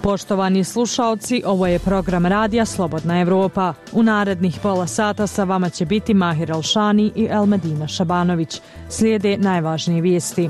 Poštovani slušaoci, ovo je program radija Slobodna Evropa. U narednih pola sata sa vama će biti Mahir Alšani i Elmedina Šabanović. Slijede najvažnije vijesti.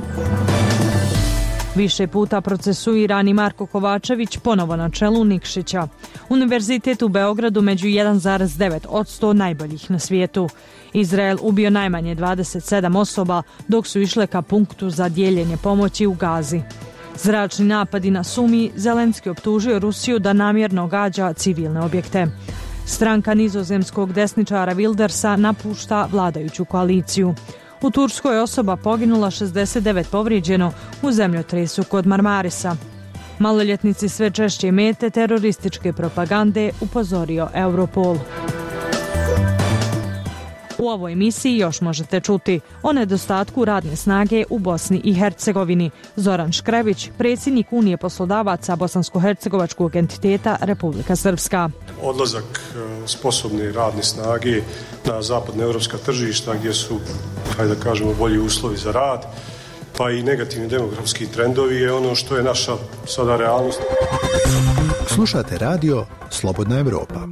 Više puta procesuirani Marko Kovačević ponovo na čelu Nikšića. Univerzitet u Beogradu među 1,9% najboljih na svijetu. Izrael ubio najmanje 27 osoba dok su išle ka punktu za dijeljenje pomoći u Gazi. Zračni napadi na Sumi, Zelenski optužio Rusiju da namjerno gađa civilne objekte. Stranka nizozemskog desničara Wildersa napušta vladajuću koaliciju. U Turskoj osoba poginula, 69 povrijeđeno u zemljotresu kod Marmarisa. Maloljetnici sve češće mete terorističke propagande, upozorio Europol. U ovoj emisiji još možete čuti o nedostatku radne snage u Bosni i Hercegovini. Zoran Škrebić, predsjednik Unije poslodavaca bosansko-hercegovačkog entiteta Republika Srpska. Odlazak sposobne radne snage na zapadnoevropska tržišta gdje su, hajde da kažemo, bolji uslovi za rad, pa i negativni demografski trendovi je ono što je naša sada realnost. Slušate radio Slobodna Evropa.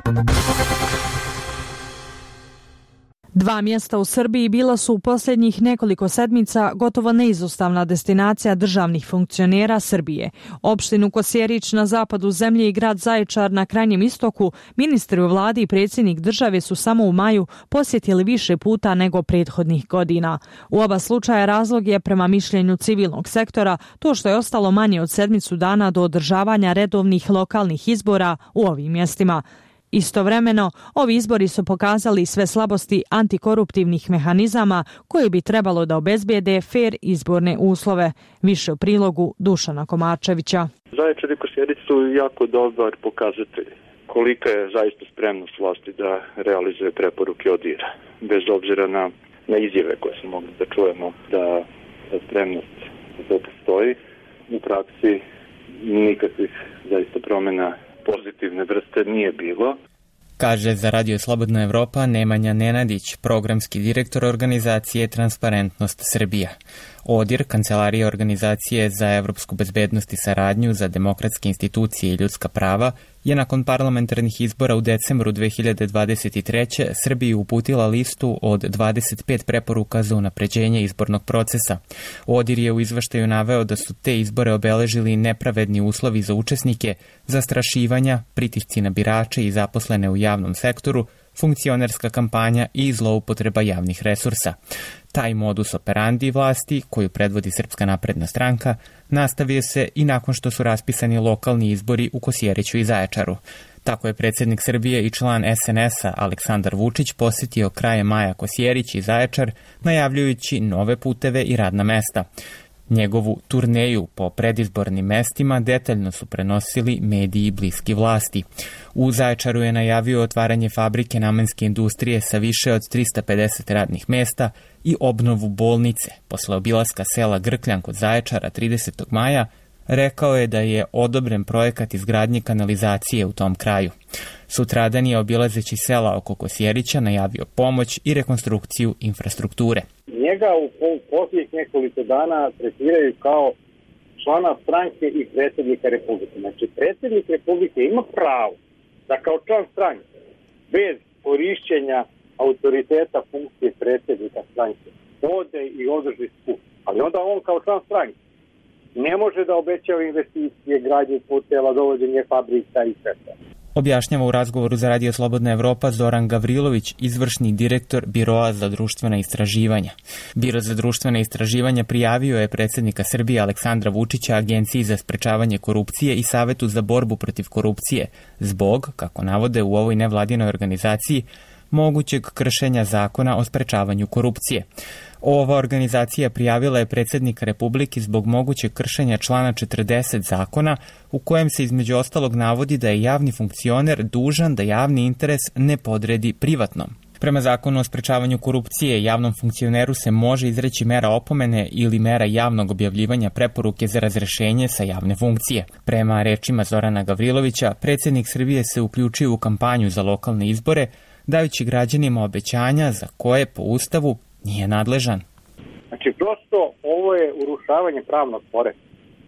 2 mjesta u Srbiji bila su u posljednjih nekoliko sedmica gotovo neizostavna destinacija državnih funkcionera Srbije. Opštinu Kosjerić na zapadu zemlje i grad Zaječar na krajnjem istoku ministri u vladi i predsjednik države su samo u maju posjetili više puta nego prethodnih godina. U oba slučaja razlog je, prema mišljenju civilnog sektora, to što je ostalo manje od sedmicu dana do održavanja redovnih lokalnih izbora u ovim mjestima. Istovremeno, ovi izbori su pokazali sve slabosti antikoruptivnih mehanizama koji bi trebalo da obezbijede fer izborne uslove. Više u prilogu Dušana Komačevića. Zaječar i Kosjerić su jako dobar pokazatelj kolika je zaista spremnost vlasti da realizuje preporuke ODIHR-a. Bez obzira na izjave koje smo mogli da čujemo da spremnost to postoji, u praksi nikakvih zaista promjena pozitivne vrste nije bilo. Kaže za Radio Slobodna Evropa Nemanja Nenadić, programski direktor organizacije Transparentnost Srbija. ODIHR, kancelarija organizacije za evropsku bezbednost i saradnju za demokratske institucije i ljudska prava, je nakon parlamentarnih izbora u decembru 2023. Srbiji uputila listu od 25 preporuka za unapređenje izbornog procesa. ODIHR je u izveštaju naveo da su te izbore obeležili nepravedni uslovi za učesnike, zastrašivanja, pritisci na birače i zaposlene u javnom sektoru, funkcionerska kampanja i zloupotreba javnih resursa. Taj modus operandi vlasti, koju predvodi Srpska napredna stranka, nastavio se i nakon što su raspisani lokalni izbori u Kosjeriću i Zaječaru. Tako je predsjednik Srbije i član SNS-a Aleksandar Vučić posjetio krajem maja Kosjerić i Zaječar, najavljujući nove puteve i radna mesta. Njegovu turneju po predizbornim mestima detaljno su prenosili mediji bliski vlasti. U Zaječaru je najavio otvaranje fabrike namenske industrije sa više od 350 radnih mesta i obnovu bolnice. Posle obilaska sela Grkljan kod Zaječara 30. maja, rekao je da je odobren projekat izgradnje kanalizacije u tom kraju. Sutradan je, obilazeći sela oko Kosjerića, najavio pomoć i rekonstrukciju infrastrukture. Njega u posljednjih nekoliko dana tretiraju kao člana stranke i predsjednika Republike. Znači, predsjednik Republike ima pravo da kao član stranke, bez korišćenja autoriteta funkcije predsjednika stranke, ode i održi skup. Ali onda on kao član stranke ne može da obećava investicije, gradnje puteva, dovođenje fabrika i sve. Objašnjava u razgovoru za Radio Slobodna Evropa Zoran Gavrilović, izvršni direktor Biroa za društvena istraživanja. Biro za društvena istraživanja prijavio je predsjednika Srbije Aleksandra Vučića Agenciji za sprečavanje korupcije i Savetu za borbu protiv korupcije zbog, kako navode u ovoj nevladinoj organizaciji, mogućeg kršenja zakona o sprečavanju korupcije. Ova organizacija prijavila je predsjednika Republike zbog mogućeg kršenja člana 40 zakona, u kojem se između ostalog navodi da je javni funkcioner dužan da javni interes ne podredi privatnom. Prema zakonu o sprečavanju korupcije, javnom funkcioneru se može izreći mera opomene ili mera javnog objavljivanja preporuke za razrešenje sa javne funkcije. Prema rečima Zorana Gavrilovića, predsjednik Srbije se uključio u kampanju za lokalne izbore, dajući građanima obećanja za koje po Ustavu nije nadležan. Znači, prosto ovo je urušavanje pravnog poretka.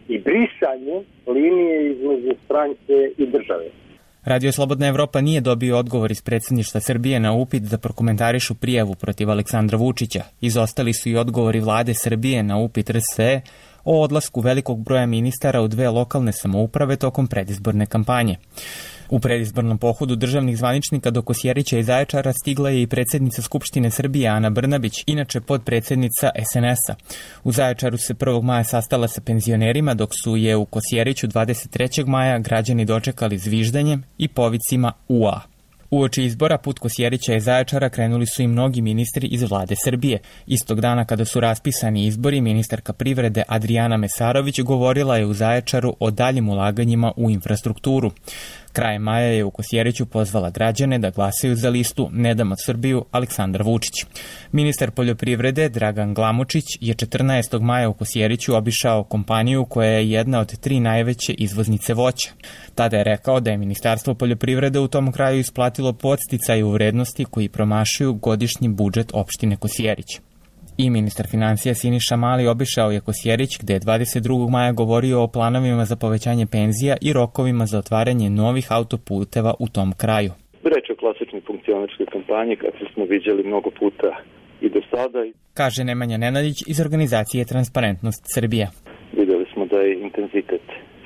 i brisanje linije između stranke i države. Radio Slobodna Evropa nije dobio odgovor iz predsjedništva Srbije na upit da prokomentarišu prijavu protiv Aleksandra Vučića. Izostali su i odgovori vlade Srbije na upit RSE o odlasku velikog broja ministara u 2 lokalne samouprave tokom predizborne kampanje. U predizbornom pohodu državnih zvaničnika do Kosjerića i Zaječara stigla je i predsjednica Skupštine Srbije Ana Brnabić, inače podpredsjednica SNS-a. U Zaječaru se 1. maja sastala sa penzionerima, dok su je u Kosjeriću 23. maja građani dočekali zviždanjem i povicima UA. Uoči izbora put Kosjerića i Zaječara krenuli su i mnogi ministri iz vlade Srbije. Istog dana kada su raspisani izbori, ministarka privrede Adrijana Mesarović govorila je u Zaječaru o daljim ulaganjima u infrastrukturu. Krajem maja je u Kosjeriću pozvala građane da glasaju za listu Ne damo Srbiju Aleksandar Vučić. Ministar poljoprivrede Dragan Glamočić je 14. maja u Kosjeriću obišao kompaniju koja je jedna od 3 najveće izvoznice voća. Tada je rekao da je Ministarstvo poljoprivrede u tom kraju isplatilo podsticaj u vrednosti koji promašuju godišnji budžet opštine Kosjerić. I ministar financija Siniša Mali obišao je Kosjerić, gde je 22. maja govorio o planovima za povećanje penzija i rokovima za otvaranje novih autoputeva u tom kraju. Reč o klasičnoj funkcionerskoj kampanji, kad smo viđali mnogo puta i do sada. Kaže Nemanja Nenadić iz organizacije Transparentnost Srbije. Videli smo da je intenzitet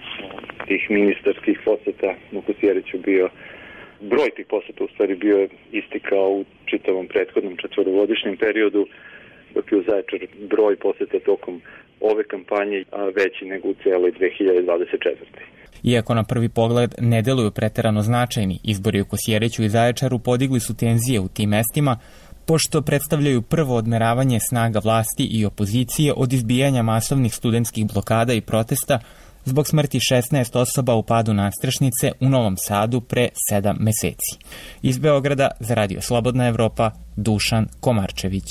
tih ministarskih poseta u Kosjeriću bio, broj tih poseta u stvari bio isti kao u čitavom prethodnom 4-godišnjem periodu, dok je u Zaječaru broj poseta tokom ove kampanje veći nego u cijeloj 2024. Iako na prvi pogled ne deluju preterano značajni, izbori u Kosjeriću i Zaječaru podigli su tenzije u tim mestima, pošto predstavljaju prvo odmeravanje snaga vlasti i opozicije od izbijanja masovnih studentskih blokada i protesta zbog smrti 16 osoba u padu nadstrešnice u Novom Sadu pre 7 meseci. Iz Beograda za Radio Slobodna Evropa, Dušan Komarčević.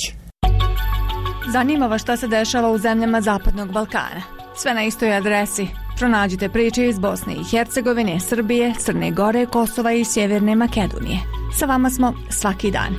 Zanima vas šta se dešava u zemljama Zapadnog Balkana? Sve na istoj adresi. Pronađite priče iz Bosne i Hercegovine, Srbije, Crne Gore, Kosova i Sjeverne Makedonije. Sa vama smo svaki dan.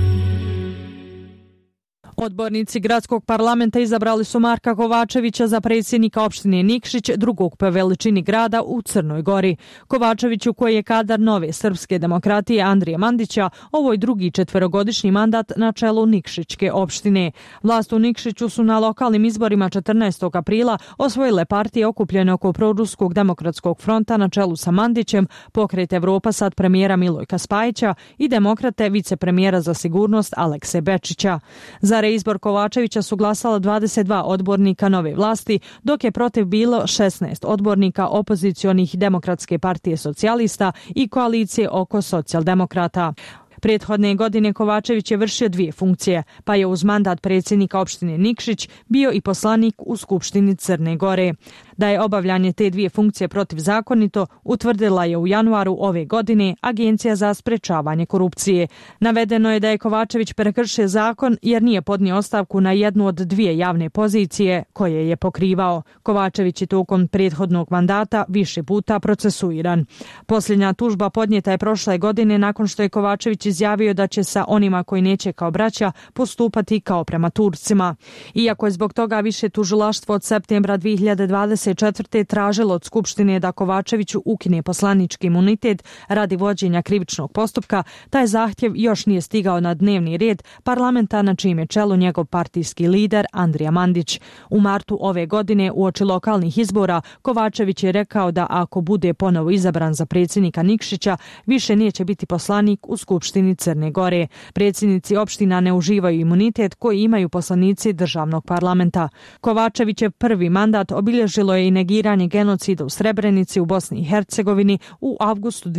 Odbornici gradskog parlamenta izabrali su Marka Kovačevića za predsjednika opštine Nikšić, drugog po veličini grada u Crnoj Gori. Kovačeviću, koji je kadar Nove srpske demokratije Andrije Mandića, ovo je drugi 4-godišnji mandat na čelu Nikšićke opštine. Vlast u Nikšiću su na lokalnim izborima 14. aprila osvojile partije okupljene oko Proruskog demokratskog fronta na čelu sa Mandićem, Pokret Evropa sad premijera Milojka Spajića i demokrate vicepremijera za sigurnost Alekse Bečića. Za reizbor Kovačevića su glasala 22 odbornika nove vlasti, dok je protiv bilo 16 odbornika opozicionih Demokratske partije socijalista i koalicije oko socijaldemokrata. Prethodne godine Kovačević je vršio 2 funkcije, pa je uz mandat predsjednika opštine Nikšić bio i poslanik u Skupštini Crne Gore. Da je obavljanje te 2 funkcije protivzakonito, utvrdila je u januaru ove godine Agencija za sprečavanje korupcije. Navedeno je da je Kovačević prekršio zakon jer nije podnio ostavku na jednu od 2 javne pozicije koje je pokrivao. Kovačević je tokom prethodnog mandata više puta procesuiran. Posljednja tužba podnijeta je prošle godine nakon što je Kovačević izjavio da će sa onima koji neće kao braća postupati kao prema Turcima. Iako je zbog toga više tužilaštvo od septembra 2024. tražilo od Skupštine da Kovačeviću ukine poslanički imunitet radi vođenja krivičnog postupka, taj zahtjev još nije stigao na dnevni red parlamenta na čijem je čelu njegov partijski lider Andrija Mandić. U martu ove godine uoči lokalnih izbora Kovačević je rekao da ako bude ponovo izabran za predsjednika Nikšića, više neće biti poslanik u Skupštini Crne Gore. Predsjednici opština ne uživaju imunitet koji imaju poslanici državnog parlamenta. Kovačevićev prvi mandat obilježilo je i negiranje genocida u Srebrenici u Bosni i Hercegovini u avgustu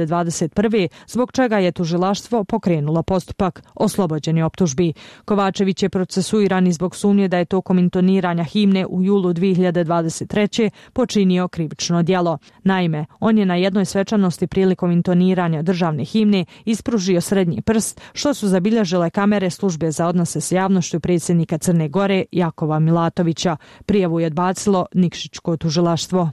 2021. zbog čega je tužilaštvo pokrenulo postupak. Oslobođen je optužbi. Kovačević je procesuiran zbog sumnje da je tokom intoniranja himne u julu 2023. počinio krivično djelo. Naime, on je na jednoj svečanosti prilikom intoniranja državne himne ispružio srednji prst, što su zabilježile kamere službe za odnose s javnošću predsjednika Crne Gore Jakova Milatovića. Prijavu je odbacilo Nikšićko tužilaštvo.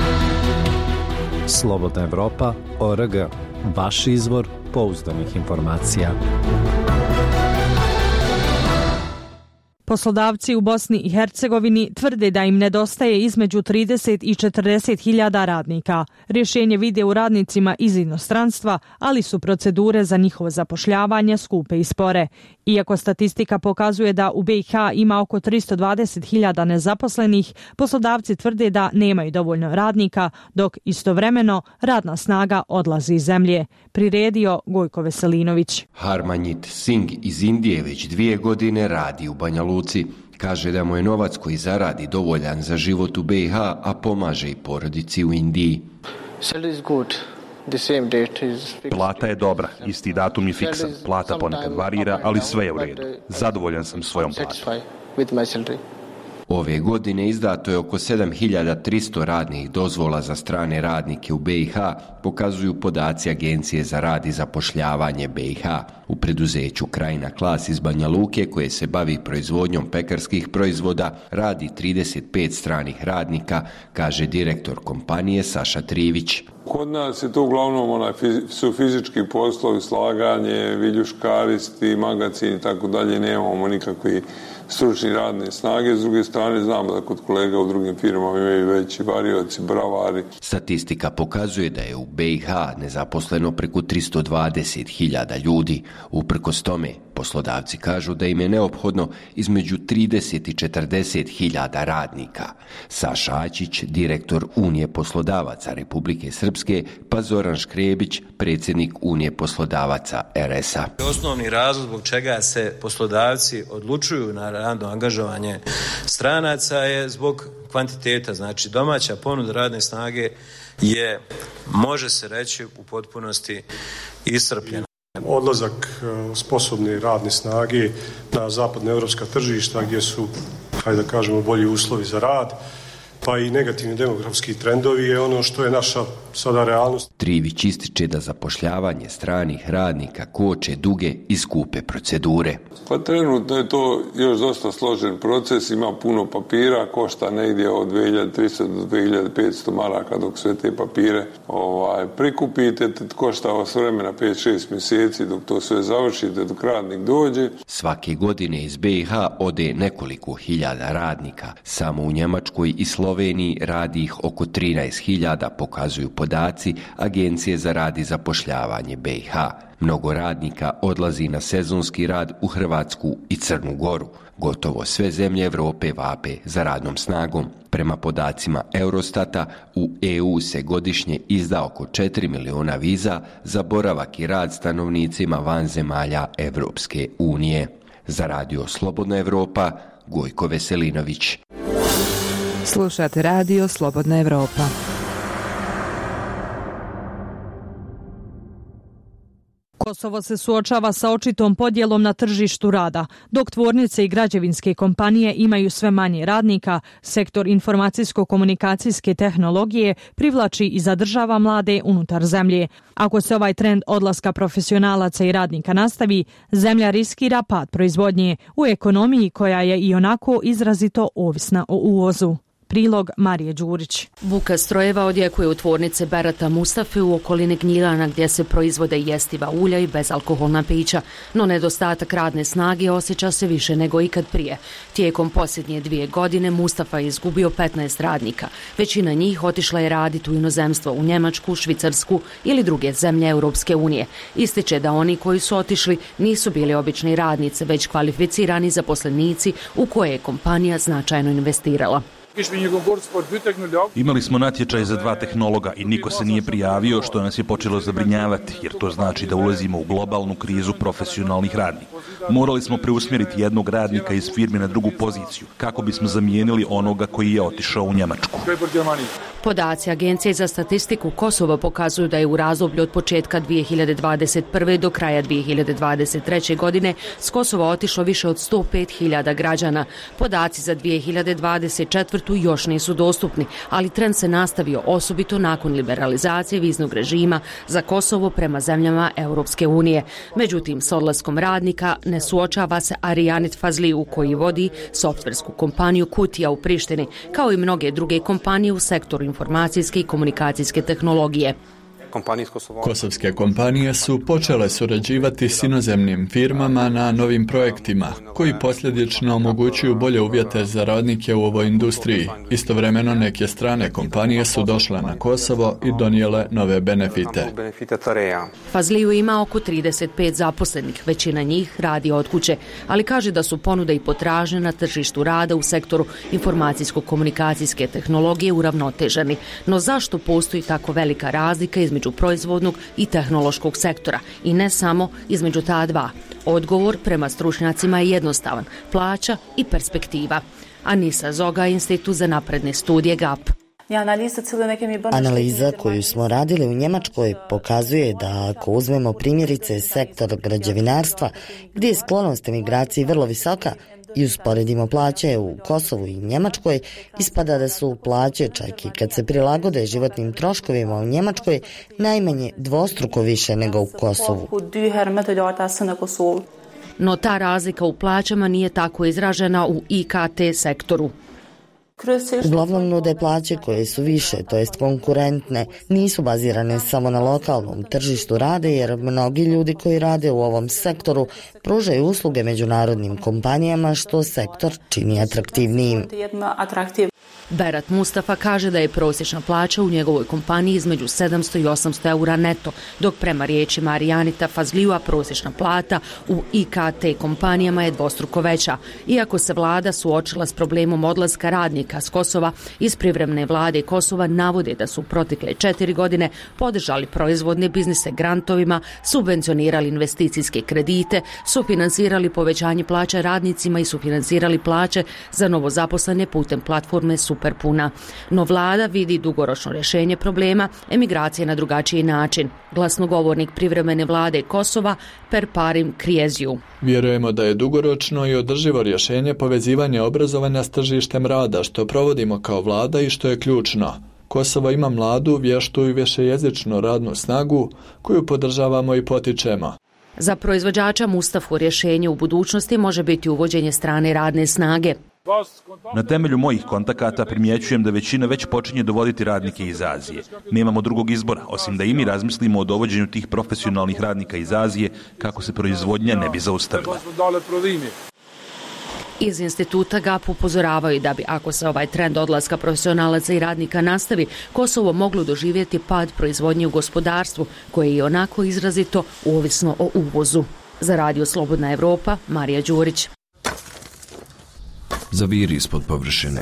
Slobodna Evropa.org. Vaš izvor pouzdanih informacija. Poslodavci u Bosni i Hercegovini tvrde da im nedostaje između 30 i 40 hiljada radnika. Rješenje vide u radnicima iz inostranstva, ali su procedure za njihovo zapošljavanje skupe i spore. Iako statistika pokazuje da u BiH ima oko 320 hiljada nezaposlenih, poslodavci tvrde da nemaju dovoljno radnika, dok istovremeno radna snaga odlazi iz zemlje. Priredio Gojko Veselinović. Harmanjit Singh iz Indije već 2 godine radi u Banja Luci. Kaže da mu je novac koji zaradi dovoljan za život u BiH, a pomaže i porodici u Indiji. Plata je dobra, isti datum je fiksan. Plata ponekad varira, ali sve je u redu. Zadovoljan sam svojom platom. Ove godine izdato je oko 7300 radnih dozvola za strane radnike u BiH, pokazuju podaci Agencije za rad i zapošljavanje BiH. U preduzeću Krajina Klas iz Banja Luke, koje se bavi proizvodnjom pekarskih proizvoda, radi 35 stranih radnika, kaže direktor kompanije Saša Trivić. Kod nas je to uglavnom su fizički poslovi, slaganje, viljuškaristi, magacini i tako dalje, nemamo nikakvi stručni radne snage. S druge strane, znamo da kod kolega u drugim firmama imaju veći varioci, bravari. Statistika pokazuje da je u BiH nezaposleno preko 320.000 ljudi. Uprkos tome, poslodavci kažu da im je neophodno između 30 i 40.000 radnika. Saša Ačić, direktor Unije poslodavaca Republike Srpske, pa Zoran Škrebić, predsjednik Unije poslodavaca RS-a. Osnovni razlog zbog čega se poslodavci odlučuju na radno angažovanje stranaca je zbog kvantiteta. Znači, domaća ponuda radne snage je, može se reći, u potpunosti iscrpljena. Odlazak sposobne radne snage na zapadne europska tržišta gdje su, hajde da kažemo, bolji uslovi za rad, pa i negativni demografski trendovi je ono što je naša sada realnost. Trivić ističe da zapošljavanje stranih radnika koče duge i skupe procedure. Pa trenutno je to još dosta složen proces, ima puno papira, košta negdje od 2300 do 2500 maraka dok sve te papire prikupite, košta s vremena 5-6 mjeseci dok to sve završite, dok radnik dođe. Svake godine iz BiH ode nekoliko hiljada radnika. Samo u Njemačkoj i Sloveniji radi ih oko 13.000, pokazuju podaci Agencije za rad i zapošljavanje BiH. Mnogo radnika odlazi na sezonski rad u Hrvatsku i Crnu Goru. Gotovo sve zemlje Europe vape za radnom snagom. Prema podacima Eurostata, u EU se godišnje izda oko 4 miliona viza za boravak i rad stanovnicima van zemalja Evropske unije. Za Radio Slobodna Evropa, Gojko Veselinović. Slušate Radio Slobodna Evropa. Kosovo se suočava sa očitom podjelom na tržištu rada. Dok tvornice i građevinske kompanije imaju sve manje radnika, sektor informacijsko-komunikacijske tehnologije privlači i zadržava mlade unutar zemlje. Ako se ovaj trend odlaska profesionalaca i radnika nastavi, zemlja riskira pad proizvodnje u ekonomiji koja je i onako izrazito ovisna o uvozu. Prilog Marije Đurić. Buka strojeva odjekuje u tvornice Berata Mustafe u okolini Gnjilana gdje se proizvode jestiva ulja i bezalkoholna pića, no nedostatak radne snage osjeća se više nego ikad prije. Tijekom posljednje 2 godine Mustafa je izgubio 15 radnika. Većina njih otišla je raditi u inozemstvo, u Njemačku, Švicarsku ili druge zemlje Europske unije. Ističe da oni koji su otišli nisu bili obični radnici, već kvalificirani zaposlenici u koje je kompanija značajno investirala. Imali smo natječaj za 2 tehnologa i niko se nije prijavio, što nas je počelo zabrinjavati, jer to znači da ulazimo u globalnu krizu profesionalnih radnika. Morali smo preusmjeriti jednog radnika iz firme na drugu poziciju, kako bismo zamijenili onoga koji je otišao u Njemačku. Podaci Agencije za statistiku Kosova pokazuju da je u razdoblju od početka 2021. do kraja 2023. godine s Kosova otišlo više od 105.000 građana. Podaci za 2024. još nisu dostupni, ali trend se nastavio osobito nakon liberalizacije viznog režima za Kosovo prema zemljama Europske unije. Međutim, s odlaskom radnika ne suočava se Arijanit Fazliju koji vodi softversku kompaniju Kutija u Prištini, kao i mnoge druge kompanije u sektoru informacijske i komunikacijske tehnologije. Kosovske kompanije su počele surađivati s inozemnim firmama na novim projektima, koji posljedično omogućuju bolje uvjete za radnike u ovoj industriji. Istovremeno neke strane kompanije su došle na Kosovo i donijele nove benefite. Fazliju ima oko 35 zaposlenih, većina njih radi od kuće, ali kaže da su ponude i potražnje na tržištu rada u sektoru informacijsko-komunikacijske tehnologije uravnoteženi. No zašto postoji tako velika razlika između proizvodnog i tehnološkog sektora i ne samo između ta dva? Odgovor prema stručnjacima je jednostavan: plaća i perspektiva. Anisa Zoga, Institut za napredne studije GAP. Analiza koju smo radili u Njemačkoj pokazuje da ako uzmemo primjerice sektor građevinarstva, gdje je sklonost emigraciji vrlo visoka, i usporedimo plaće u Kosovu i Njemačkoj, ispada da su plaće, čak i kad se prilagode životnim troškovima u Njemačkoj, najmanje dvostruko više nego u Kosovu. No ta razlika u plaćama nije tako izražena u IKT sektoru. Uglavnom nude plaće koje su više, to jest konkurentne, nisu bazirane samo na lokalnom tržištu rada, jer mnogi ljudi koji rade u ovom sektoru pružaju usluge međunarodnim kompanijama, što sektor čini atraktivnijim. Berat Mustafa kaže da je prosječna plaća u njegovoj kompaniji između 700 i 800 eura neto, dok prema riječima Arijanita Fazlijua prosječna plata u IKT kompanijama je dvostruko veća. Iako se vlada suočila s problemom odlaska radnika s Kosova, iz privremene vlade Kosova navode da su protekle 4 godine podržali proizvodne biznise grantovima, subvencionirali investicijske kredite, sufinansirali povećanje plaća radnicima i sufinansirali plaće za novozaposlene putem platforme Superpuna. No vlada vidi dugoročno rješenje problema emigracije na drugačiji način. Glasnogovornik privremene vlade Kosova Perparim Krieziju. Vjerujemo da je dugoročno i održivo rješenje povezivanje obrazovanja s tržištem rada, što provodimo kao vlada i što je ključno. Kosovo ima mladu, vještu i višejezičnu radnu snagu koju podržavamo i potičemo. Za proizvođača Mustafu rješenje u budućnosti može biti uvođenje strane radne snage. Na temelju mojih kontakata primjećujem da većina već počinje dovoditi radnike iz Azije. Nemamo drugog izbora, osim da i mi razmislimo o dovođenju tih profesionalnih radnika iz Azije kako se proizvodnja ne bi zaustavila. Iz instituta GAP upozoravaju da bi, ako se ovaj trend odlaska profesionalaca i radnika nastavi, Kosovo moglo doživjeti pad proizvodnje u gospodarstvu, koje je onako izrazito ovisno o uvozu. Za Radio Slobodna Evropa, Marija Đurić. Zaviri ispod površine.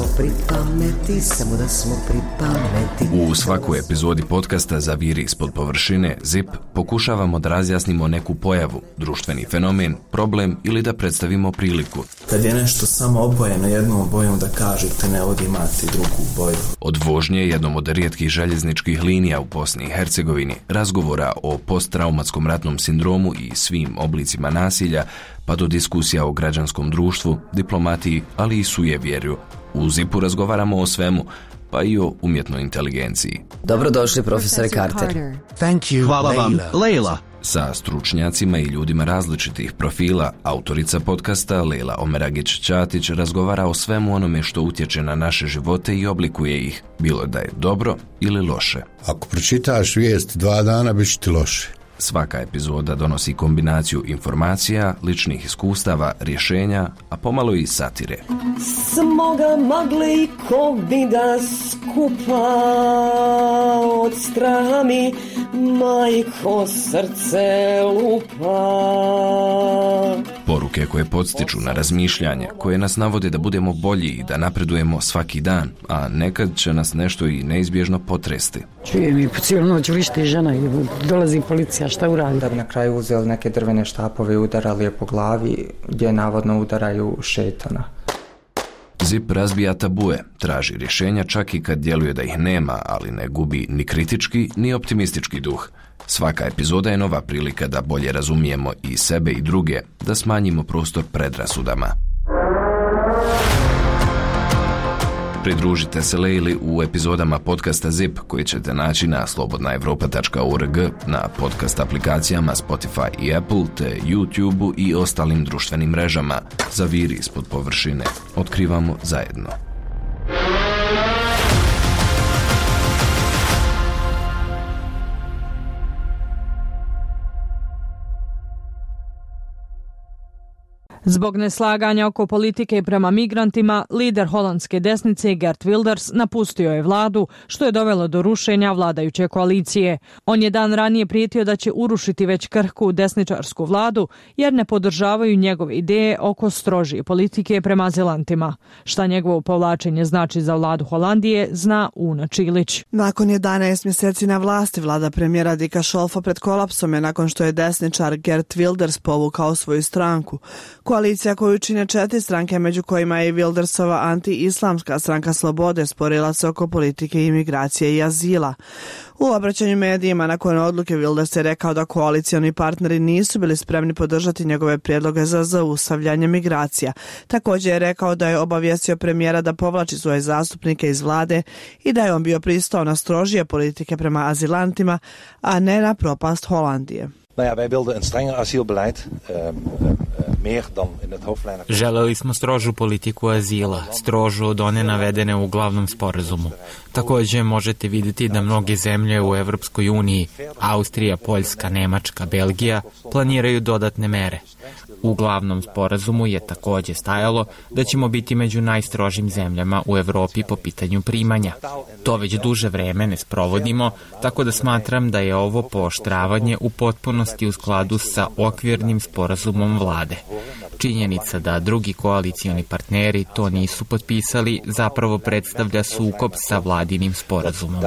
U svakoj epizodi podcasta Zaviri ispod površine ZIP pokušavamo da razjasnimo neku pojavu, društveni fenomen, problem ili da predstavimo priliku. Kad je nešto samo obojeno jednom bojom, da kažete ne ovdje imate drugu boju. Od vožnje jednom od rijetkih željezničkih linija u Bosni i Hercegovini, razgovora o posttraumatskom ratnom sindromu i svim oblicima nasilja, pa do diskusija o građanskom društvu, diplomatiji, ali i sujevjerju. U ZIP-u razgovaramo o svemu, pa i o umjetnoj inteligenciji. Dobrodošli, profesore Carter. Hvala vam, Leila. Sa stručnjacima i ljudima različitih profila, autorica podcasta Leila Omeragić-Ćatić razgovara o svemu onome što utječe na naše živote i oblikuje ih, bilo da je dobro ili loše. Ako pročitaš vijest 2 dana, bit će ti loše. Svaka epizoda donosi kombinaciju informacija, ličnih iskustava, rješenja, a pomalo i satire. Smoga magle i kovida skupa, od straha mi majko srce lupa. Poruke koje podstiču na razmišljanje, koje nas navode da budemo bolji i da napredujemo svaki dan, a nekad će nas nešto i neizbježno potresti. Čujem i po cijelu noć vrišti žena i dolazi policija, šta uradi? Da bi na kraju uzeli neke drvene štapove i udarali je po glavi, gdje navodno udaraju šetana. ZIP razbija tabue, traži rješenja čak i kad djeluje da ih nema, ali ne gubi ni kritički ni optimistički duh. Svaka epizoda je nova prilika da bolje razumijemo i sebe i druge, da smanjimo prostor predrasudama. Pridružite se Leili u epizodama podcasta ZIP koji ćete naći na slobodnaevropa.org, na podcast aplikacijama Spotify i Apple, te YouTube i ostalim društvenim mrežama. Zaviri ispod površine. Otkrivamo zajedno. Zbog neslaganja oko politike prema migrantima, lider holandske desnice Geert Wilders napustio je vladu, što je dovelo do rušenja vladajuće koalicije. On je dan ranije prijetio da će urušiti već krhku desničarsku vladu, jer ne podržavaju njegove ideje oko strožije politike prema azilantima. Šta njegovo povlačenje znači za vladu Holandije, zna Una Čilić. Nakon 11 mjeseci na vlasti, vlada premijera Dicka Scholfa pred kolapsom je nakon što je desničar Geert Wilders povukao svoju stranku. Koalicija koju čine 4 stranke, među kojima je i Wildersova anti-islamska stranka Slobode, sporila se oko politike imigracije i azila. U obraćanju medijima nakon odluke Wilders je rekao da koalicioni partneri nisu bili spremni podržati njegove prijedloge za zaustavljanje migracija. Također je rekao da je obavijestio premijera da povlači svoje zastupnike iz vlade i da je on bio pristao na strožije politike prema azilantima, a ne na propast Holandije. Wij wilden een strenger asielbeleid, meer dan in het hoofdlijnen. Želeli smo strožu politiku azila, strožu od one navedene u glavnom sporazumu. Također možete vidjeti da mnoge zemlje u Evropskoj uniji, Austrija, Poljska, Nemačka, Belgija, planiraju dodatne mere. U glavnom sporazumu je također stajalo da ćemo biti među najstrožim zemljama u Europi po pitanju primanja. To već duže vreme ne sprovodimo, tako da smatram da je ovo pooštravanje u potpunosti u skladu sa okvirnim sporazumom vlade. Činjenica da drugi koalicioni partneri to nisu potpisali zapravo predstavlja sukob sa vladinim sporazumom.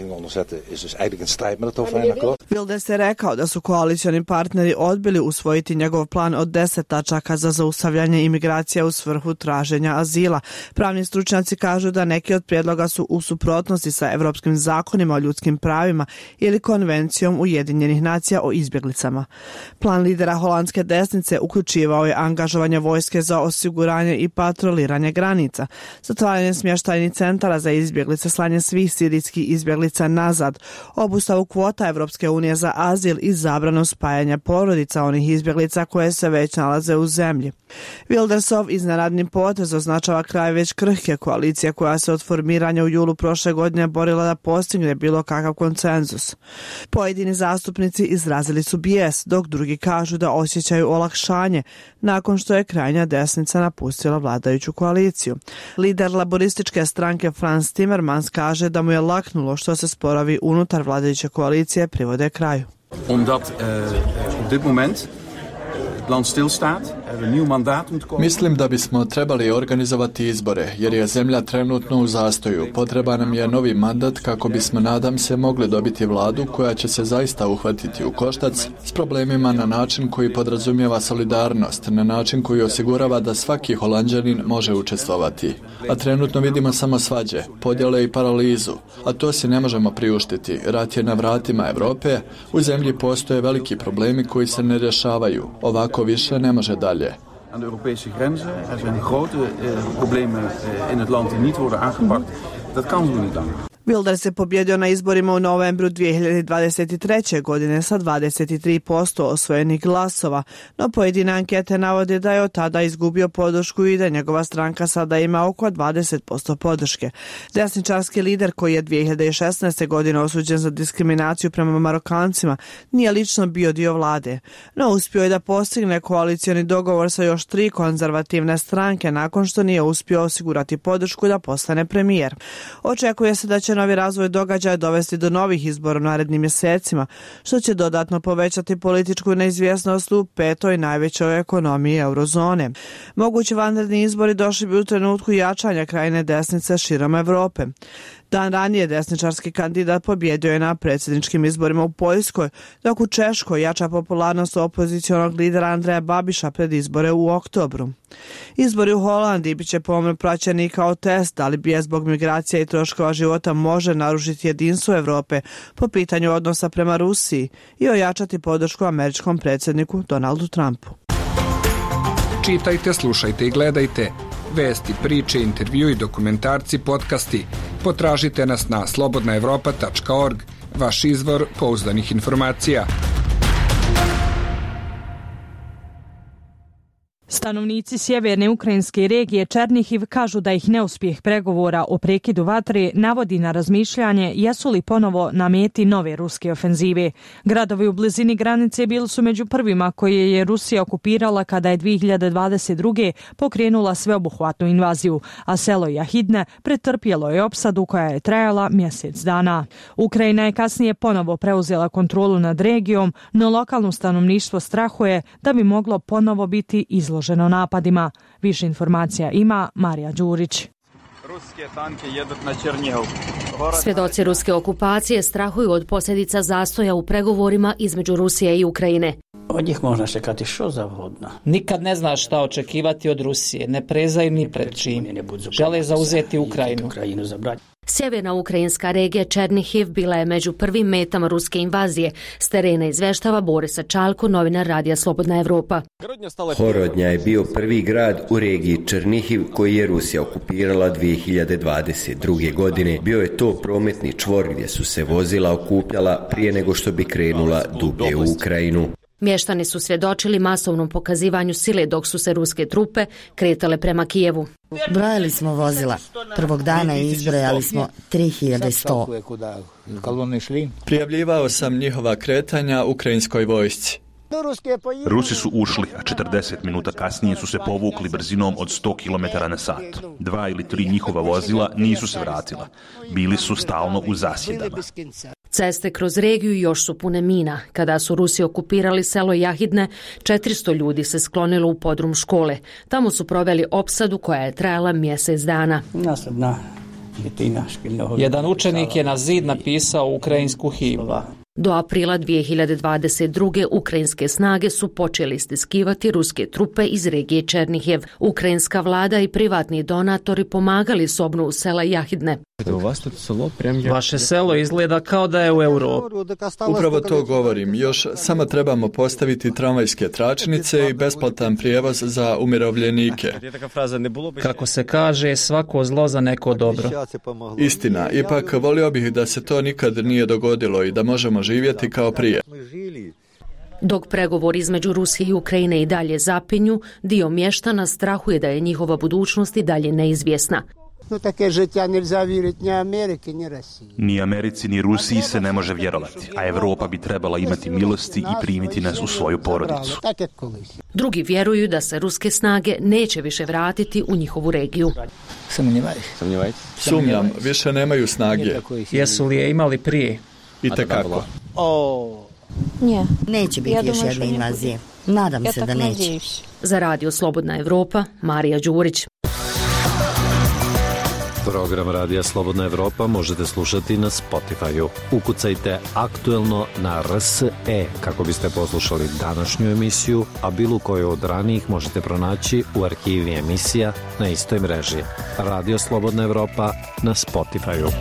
Wilders je rekao da su koalicioni partneri odbili usvojiti njegov plan od 10 tačaka za zaustavljanje imigracija u svrhu traženja azila. Pravni stručnjaci kažu da neki od prijedloga su u suprotnosti sa evropskim zakonima o ljudskim pravima ili konvencijom Ujedinjenih nacija o izbjeglicama. Plan lidera holandske desnice uključivao je angažovanje vojske za osiguranje i patroliranje granica, zatvaranje smještajnih centara za izbjeglice, slanje svih sirijskih izbjeglica nazad, obustavu kvota Evropske unije za azil i zabranu spajanja porodica onih izbjeglica koje se već nalaze u zemlji. Wildersov iznenadni potez označava kraj već krhke koalicije koja se od formiranja u julu prošle godine borila da postigne bilo kakav konsenzus. Pojedini zastupnici izrazili su bijes, dok drugi kažu da osjećaju olakšanje nakon što je krajnja desnica napustila vladajuću koaliciju. Lider laborističke stranke Frans Timmermans kaže da mu je laknulo što se sporovi unutar vladajuće koalicije privode kraju. Omdat op dit moment land stilstaat, een nieuw mandaat moet komen. Mislim da bismo trebali organizovati izbore, jer je zemlja trenutno u zastoju. Potreban nam je novi mandat kako bismo, nadam se, mogli dobiti vladu koja će se zaista uhvatiti u koštac s problemima na način koji podrazumijeva solidarnost, na način koji osigurava da svaki Holanđanin može učestvovati. A trenutno vidimo samo svađe, podjele i paralizu, a to si ne možemo priuštiti. Rat je na vratima Europe, u zemlji postoje veliki problemi koji se ne rješavaju. Ovako više ne može dalje. Aan de Europese grenzen, er zijn grote problemen in het land die niet worden aangepakt. Dat kan zo niet langer. Wilders je pobjedio na izborima u novembru 2023. godine sa 23% osvojenih glasova, no pojedine ankete navode da je od tada izgubio podršku i da njegova stranka sada ima oko 20% podrške. Desničarski lider koji je 2016. godine osuđen za diskriminaciju prema Marokancima nije lično bio dio vlade, no uspio je da postigne koalicioni dogovor sa još 3 konzervativne stranke nakon što nije uspio osigurati podršku da postane premijer. Očekuje se da će novi razvoj događaja dovesti do novih izbora u narednim mjesecima, što će dodatno povećati političku neizvjesnost u 5. najvećoj ekonomiji eurozone. Mogući vanredni izbori došli bi u trenutku jačanja krajne desnice širom Europe. Dan ranije desničarski kandidat pobjedio je na predsjedničkim izborima u Poljskoj, dok u Češkoj jača popularnost opozicionog lidera Andreja Babiša pred izbore u oktobru. Izbori u Holandiji bit će pomno praćeni kao test da li bijes zbog migracija i troškova života može narušiti jedinstvo Europe po pitanju odnosa prema Rusiji i ojačati podršku američkom predsjedniku Donaldu Trumpu. Čitajte, slušajte i gledajte vesti, priče, intervju i dokumentarci, podcasti. Potražite nas na slobodnaevropa.org, vaš izvor pouzdanih informacija. Stanovnici sjeverne ukrajinske regije Černihiv kažu da ih neuspjeh pregovora o prekidu vatre navodi na razmišljanje jesu li ponovo na meti nove ruske ofenzive. Gradovi u blizini granice bili su među prvima koje je Rusija okupirala kada je 2022. pokrenula sveobuhvatnu invaziju, a selo Jahidne pretrpjelo je opsadu koja je trajala mjesec dana. Ukrajina je kasnije ponovo preuzela kontrolu nad regijom, no lokalno stanovništvo strahuje da bi moglo ponovo biti izloženo napadima. Više informacija ima Marija Đurić. Svjedoci ruske okupacije strahuju od posljedica zastoja u pregovorima između Rusije i Ukrajine. Od njih možda čekati što zavodno. Nikad ne zna šta očekivati od Rusije, ne prezaju ni pred čim. Žele zauzeti Ukrajinu. Sjeverna ukrajinska regija Černihiv bila je među prvim metama ruske invazije. S terena izveštava Borisa Čalko, novinar Radija Slobodna Evropa. Horodnja je bio prvi grad u regiji Černihiv koji je Rusija okupirala 2022. godine. Bio je to prometni čvor gdje su se vozila okupljala prije nego što bi krenula dublje u Ukrajinu. Mještani su svjedočili masovnom pokazivanju sile dok su se ruske trupe kretale prema Kijevu. Brojali smo vozila. Prvog dana izbrojali smo 3100. Prijavljivao sam njihova kretanja ukrajinskoj vojsci. Rusi su ušli, a 40 minuta kasnije su se povukli brzinom od 100 km na sat. 2 ili 3 njihova vozila nisu se vratila. Bili su stalno u zasjedama. Ceste kroz regiju još su pune mina. Kada su Rusi okupirali selo Jahidne, 400 ljudi se sklonilo u podrum škole. Tamo su proveli opsadu koja je trajala mjesec dana. Jedan učenik je na zid napisao ukrajinsku himnu. Do aprila 2022. ukrajinske snage su počeli stiskivati ruske trupe iz regije Černihiv. Ukrajinska vlada i privatni donatori pomagali s obnovu sela Jahidne. Vaše selo izgleda kao da je u Europi. Upravo to govorim. Još samo trebamo postaviti tramvajske tračnice i besplatan prijevoz za umirovljenike. Kako se kaže, svako zlo za neko dobro. Istina, ipak volio bih da se to nikad nije dogodilo i da možemo živjeti kao prije. Dok pregovor između Rusije i Ukrajine i dalje zapinju, dio mještana strahuje da je njihova budućnost i dalje neizvjesna. Ni Americi ni Rusiji se ne može vjerovati, a Evropa bi trebala imati milosti i primiti nas u svoju porodicu. Drugi vjeruju da se ruske snage neće više vratiti u njihovu regiju. Sumnjam, više nemaju snage. Jesu li je imali prije? Itekako. Neće biti još jedne invazije. Nadam se da neće. Za Radio Slobodna Evropa, Marija Đurić. Program Radija Slobodna Evropa možete slušati na Spotify-u. Ukucajte aktuelno na RSE kako biste poslušali današnju emisiju, a bilo koju od ranijih možete pronaći u arhivi emisija na istoj mreži. Radio Slobodna Evropa na Spotify-u.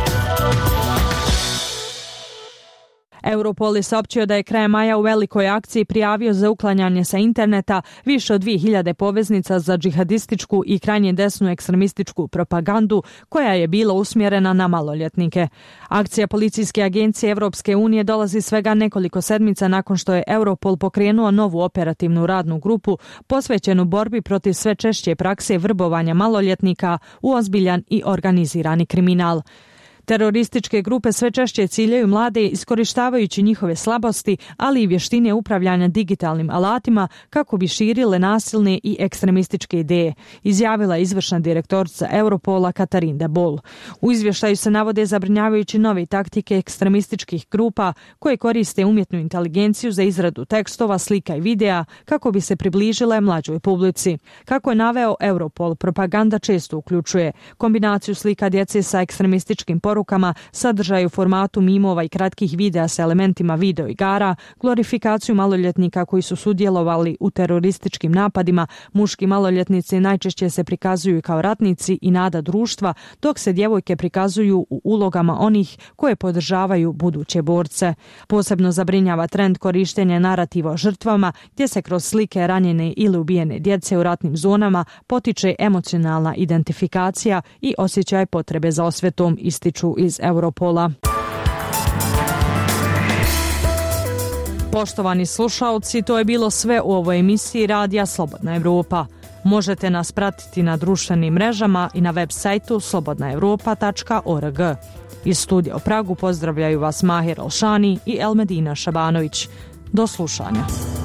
Europol je saopćio da je krajem maja u velikoj akciji prijavio za uklanjanje sa interneta više od 2000 poveznica za džihadističku i krajnje desnu ekstremističku propagandu koja je bila usmjerena na maloljetnike. Akcija policijske agencije Evropske unije dolazi svega nekoliko sedmica nakon što je Europol pokrenuo novu operativnu radnu grupu posvećenu borbi protiv sve češće prakse vrbovanja maloljetnika u ozbiljan i organizirani kriminal. Terorističke grupe sve češće ciljaju mlade iskorištavajući njihove slabosti, ali i vještine upravljanja digitalnim alatima kako bi širile nasilne i ekstremističke ideje, izjavila izvršna direktorica Europola Katarinda Bol. U izvještaju se navode zabrinjavajući nove taktike ekstremističkih grupa koje koriste umjetnu inteligenciju za izradu tekstova, slika i videa kako bi se približile mlađoj publici. Kako je naveo Europol, propaganda često uključuje kombinaciju slika djece sa ekstremističkim porukama, sadržaj u formatu mimova i kratkih videa sa elementima video igara, glorifikaciju maloljetnika koji su sudjelovali u terorističkim napadima, muški maloljetnici najčešće se prikazuju kao ratnici i nada društva, dok se djevojke prikazuju u ulogama onih koje podržavaju buduće borce. Posebno zabrinjava trend korištenja narativa o žrtvama, gdje se kroz slike ranjene ili ubijene djece u ratnim zonama potiče emocionalna identifikacija i osjećaj potrebe za osvetom, ističu iz Europola. Poštovani slušaoci, to je bilo sve u ovoj emisiji Radija Slobodna Evropa. Možete nas pratiti na društvenim mrežama i na web sajtu slobodnaevropa.org. Iz studija u Pragu pozdravljaju vas Mahir Alšani i Elmedina Šabanović. Do slušanja.